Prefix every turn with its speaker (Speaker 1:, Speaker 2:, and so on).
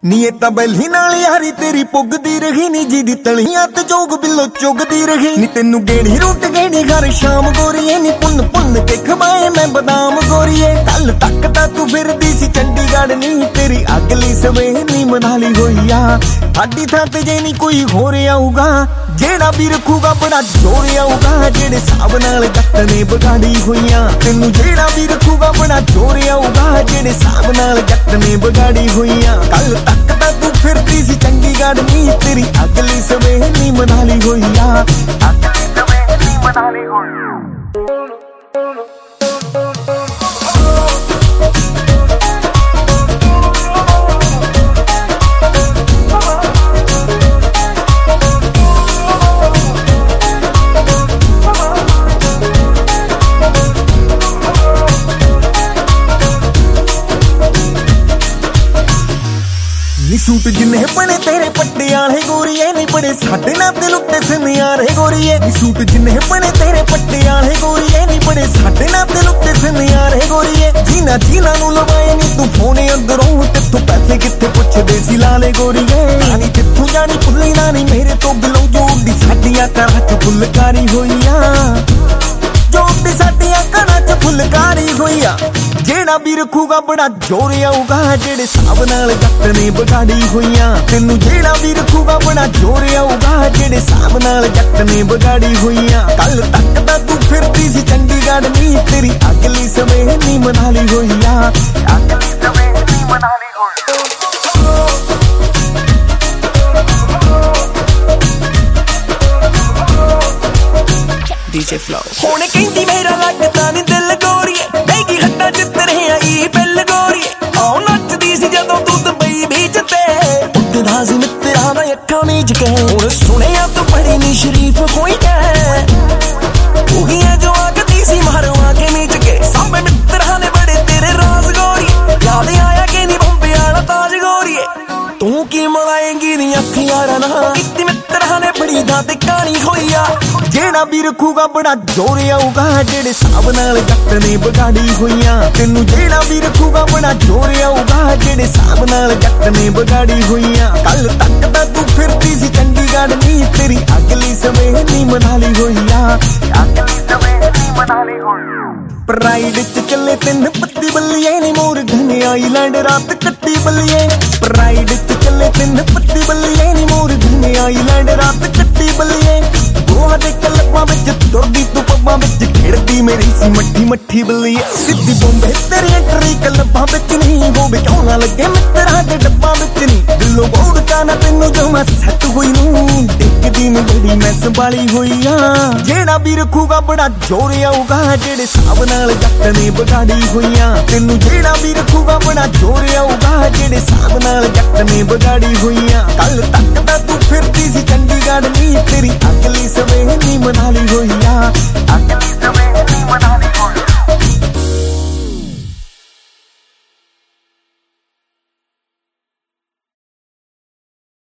Speaker 1: ਨੀ ਤਾਂ ਬੈਲੀ ਨਾਲ ਯਾਰੀ ਤੇਰੀ ਪੁੱਗਦੀ ਰਹੀ ਨੀ ਜਿਹਦੀ ਤਲੀਆਂ ਤੇ ਜੋਗ ਬਿੱਲੋ ਚੁਗਦੀ ਰਹੀ ਨੀ ਤੈਨੂੰ ਗੇੜੀ ਰੂਟ ਗੇੜੀ ਘਰ ਸ਼ਾਮ ਗੋਰੀਏ ਨੀ ਪੁੰਨ ਪੁੰਨ ਕੇ ਖਵਾਏ ਮੈਂ ਬਦਾਮ ਗੋਰੀਏ ਕੱਲ ਤੱਕ ਤਾਂ ਤੂੰ ਫਿਰਦੀ ਸੀ ਚੰਡੀਗੜ੍ਹ ਨੀ ਤੇਰੀ ਅਗਲੀ ਸਵੇਰ ਨੀ ਮਨਾਲੀ ਹੋਈ ਆ ਸਾਡੀ ਥਾਂ ਤੇ ਜੇ ਨੀ ਕੋਈ ਹੋਰ ਆਊਗਾ ਜਿਹੜਾ ਵੀ ਰੱਖੂਗਾ ਬੜਾ ਜ਼ੋਰ ਆਊਗਾ ਜਿਹੜੇ ਹਿਸਾਬ ਨਾਲ ਜੱਟ ਨੇ ਵਿਗਾੜੀ ਹੋਈਆਂ ਤੈਨੂੰ ਜਿਹੜਾ ਵੀ ਰੱਖੂਗਾ ਬੜਾ ਜ਼ੋਰ ਆਊਗਾ ਜਿਹੜੇ ਹਿਸਾਬ ਨਾਲ ਜੱਟ ਨੇ ਵਿਗਾੜੀ ਹੋਈਆਂ ਕੱਲ ਤੱਕ ਤਾਂ ਤੂੰ ਫਿਰਦੀ ਸੀ ਚੰਡੀਗੜ੍ਹ ਨੀ ਤੇਰੀ ਅਗਲੀ ਸਵੇਰ ਨੀ ਮਨਾਲੀ ਹੋਈ ਆ ਅਗਲੀ ਸਵੇਰ ਨੀ ਮਨਾਲੀ ਹੋਈ ਨੀ ਸੂਟ ਜਿੰਨੇ ਬਣੇ ਤੇਰੇ ਪੱਟੇ ਵਾਲੇ ਗੋਰੀਏ ਨੀ ਬੜੇ ਸਾਡੇ ਨਾਲ ਤੇ ਲੁੱਟੇ ਸੁਨਿਆਰੇ ਗੋਰੀਏ ਨੀ ਸੂਟ ਜਿੰਨੇ ਬਣੇ ਤੇਰੇ ਪੱਟੇ ਵਾਲੇ ਗੋਰੀਏ ਨੀ ਬੜੇ ਸਾਡੇ ਨਾਲ ਤੇ ਲੁੱਟੇ ਸੁਨਿਆਰੇ ਗੋਰੀਏ ਜੀਨਾ ਨੂੰ ਲਵਾਏ ਨੀ ਤੂੰ ਫੋਨ ਅੰਦਰੋਂ ਕਿੱਥੋਂ ਪੈਸੇ ਕਿੱਥੇ ਪੁੱਛਦੇ ਸੀ ਲਾਲੇ ਗੋਰੀਏ ਨੀ ਕਿੱਥੋਂ ਜਾਣੀ ਭੁੱਲੀ ਨਾ ਨੀ ਮੇਰੇ ਤੋਂ ਬਿਲੋਂ ਜੋੜੀ ਸਾਡੀਆਂ ਘਰਾਂ ਚ ਫੁਲਕਾਰੀ ਹੋਈਆਂ ਜੋੜੀ ਸਾਡੀਆਂ ਘਰਾਂ ਚ ਫੁਲਕਾਰੀ ਹੋਈਆਂ ਜਿਹੜਾ ਵੀ ਰੱਖੂਗਾ ਬੜਾ ਜ਼ੋਰ ਆਊਗਾ ਜਿਹੜੇ ਹਿਸਾਬ ਨਾਲ ਜੱਟ ਨੇ ਵਿਗਾੜੀ ਹੋਈਆਂ ਤੈਨੂੰ ਜਿਹੜਾ ਵੀ ਰੱਖੂਗਾ ਬੜਾ ਜ਼ੋਰ ਆਊਗਾ ਜਿਹੜੇ ਹਿਸਾਬ ਨਾਲ ਜੱਟ ਨੇ ਵਿਗਾੜੀ ਹੋਈਆਂ ਕੱਲ ਤੱਕ ਤਾਂ ਤੂੰ ਫਿਰਦੀ ਸੀ ਚੰਡੀਗੜ੍ਹ ਨੀ ਤੇਰੀ ਅਗਲੀ ਸਵੇਰ ਨੀ ਮਨਾਲੀ ਹੋਈ ਆ ਅਗਲੀ ਸਵੇਰ ਨੀ ਮਨਾਲੀ ਹੋਈ
Speaker 2: DJ Flow ਹੁਣ ਕਹਿੰਦੀ ਮੇਰਾ ਲੱਗਦਾ ਨੀ ਦਿਲ ਗੋਰੀਏ ਬੈਗੀ ਹੱਟਾਂ ਚ ਤੇਰੇ ਆਈ ਬਿੱਲ ਗੋਰੀਏ ਆਉ ਨੱਚਦੀ ਸੀ ਜਦੋਂ ਤੂੰ ਦੁਬਈ ਬੀਚ ਤੇ ਉੱਡਦਾ ਸੀ ਮਿੱਤਰਾਂ ਦਾ ਅੱਖਾਂ ਮੀਚ ਕੇ ਹੁਣ ਸੁਣਿਆ ਤੂੰ ਬੜੀ ਨੀ ਸ਼ਰੀਫ ਕੋਈ ਹੈ ਉਹੀ ਹੈ ਜੋ ਆਖਦੀ ਸੀ ਮਾਰਵਾ ਕੇ ਮੀਚ ਕੇ ਸਾਹਮਣੇ ਮਿੱਤਰਾਂ ਨੇ ਬੜੇ ਤੇਰੇ ਰਾਜ਼ ਗੋਰੀਏ ਯਾਦ ਆਇਆ ਕਿ ਨੀ ਬੰਬੇ ਵਾਲਾ ਤਾਜ ਗੋਰੀਏ ਤੂੰ ਕੀ ਮਲਾਏਂਗੀ ਨੀ ਅੱਖੀਆਂ ਨਾ ਕਿਤੇ ਮਿੱਤਰਾਂ ਨੇ ਬੜੀ ਦਾ ਤੇ ਕਹਾਣੀ ਹੋਈ ਆ ਜਿਹੜਾ ਵੀ ਰੱਖੂਗਾ ਬੜਾ ਜ਼ੋਰ ਆਊਗਾ ਜਿਹੜੇ ਹਿਸਾਬ ਨਾਲ ਜੱਟ ਨੇ ਵਿਗਾੜੀ ਹੋਈਆਂ ਤੈਨੂੰ ਜਿਹੜਾ ਵੀ ਰੱਖੂਗਾ ਬੜਾ ਜ਼ੋਰ ਆਊਗਾ ਜਿਹੜੇ ਹਿਸਾਬ ਨਾਲ ਜੱਟ ਨੇ ਵਿਗਾੜੀ ਹੋਈਆਂ ਕੱਲ ਤੱਕ ਤਾਂ ਤੂੰ ਫਿਰਦੀ ਸੀ ਚੰਡੀਗੜ੍ਹ ਨੀ ਤੇਰੀ ਅਗਲੀ ਸਵੇਰ ਨੀ ਮਨਾਲੀ ਹੋਈ ਆ ਅਗਲੀ ਸਵੇਰ ਨੀ ਮਨਾਲੀ ਹੋਈ ਪ੍ਰਾਈਡ ਚ ਚੱਲੇ ਤਿੰਨ ਪੱਤੀ ਬੱਲੀਏ ਨੀ ਮੋਰ ਘਨੇ ਆਈਲੈਂਡ ਰਾਤ ਕੱਟੀ ਬੱਲੀਏ ਪ੍ਰਾਈਡ ਚ ਚੱਲੇ ਤਿੰਨ ਪੱਤੀ ਬੱਲੀਏ ਨੀ ਮੋਰ ਘਨੇ ਆਈਲੈਂਡ ਰਾਤ ਕੱਟੀ ਬੱਲੀਏ ਗੋਹਾ ਦੇ ਕਲਬਾਂ ਵਿੱਚ ਤੁਰਦੀ ਤੂੰ ਪੱਬਾਂ ਵਿੱਚ ਖੇਡਦੀ ਮੇਰੀ ਸੀ ਮੱਠੀ ਬੱਲੀਏ ਸਿੱਧੀ ਬੰਬੇ ਤੇਰੀ ਐਂਟਰੀ ਕਲਬਾਂ ਵਿੱਚ ਨਹੀਂ ਹੋਵੇ ਕਿਉਂ ਨਾ ਲੱਗੇ ਮਿੱਤਰਾਂ ਦੇ ਡੱਬਾਂ ਵਿੱਚ ਨਹੀਂ ਦਿਲੋਂ ਬੋੜਦਾ ਨਾ ਤੈਨੂੰ ਜੋ ਮੈਂ ਸੱਟ ਹੋਈ ਨੂੰ ਦੇਖਦੀ ਨੂੰ ਬੜੀ ਮੈਂ ਸੰਭਾਲੀ ਹੋਈ ਆ ਜਿਹੜਾ ਵੀ ਰੱਖੂਗਾ ਬੜਾ ਜ਼ੋਰ ਆਊਗਾ ਜਿਹੜੇ ਹਿਸਾਬ ਨਾਲ ਜੱਟ ਨੇ ਵਿਗਾੜੀ ਹੋਈਆਂ ਤੈਨੂੰ ਜਿਹੜਾ ਵੀ ਰੱਖੂਗਾ ਬੜਾ ਜ਼ੋਰ ਆਊਗਾ ਜਿਹੜੇ ਹਿਸਾਬ ਨਾਲ ਜੱਟ ਨੇ ਵਿਗਾੜੀ ਹੋਈਆਂ ਕੱਲ ਤੱਕ ਤਾਂ ਤੂੰ ਫਿਰਦੀ ਸੀ ਚੰਡੀਗੜ੍ਹ ਨੀ ਤੇਰੀ ਅਗਲੀ ਸਵੇਰ ਨੀ ਮਨਾਲੀ ਹੋਈ ਆ